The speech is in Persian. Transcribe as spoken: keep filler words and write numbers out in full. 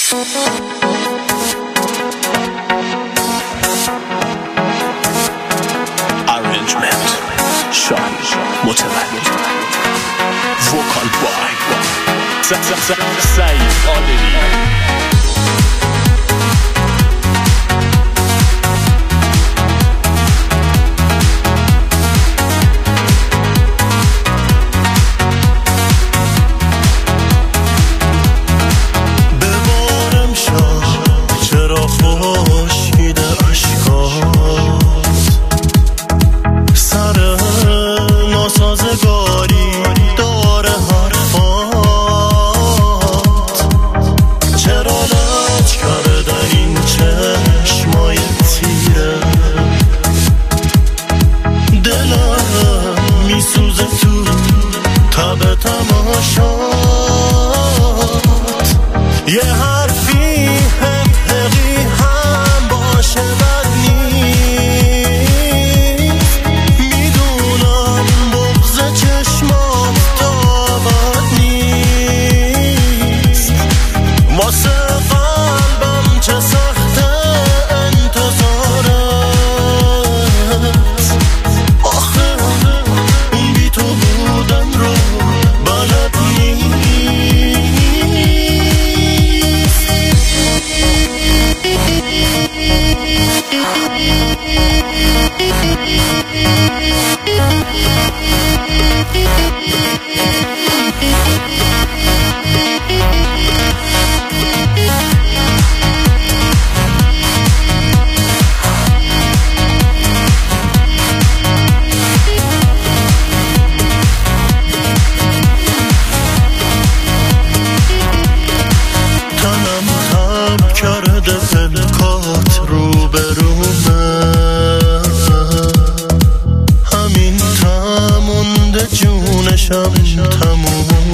Arrangement شان متولد وکال بای سعید قادری. یه حرفی حقیقی هم باشه بد نیست، میدونم بغض چشمات دامد نیست، واسه قلبم چه سخته انتظارت، آخه اون بی تو بودن رو بلد نیست. تنم تب کرده پلکات رو برومه، همین تمونده جونشم تموم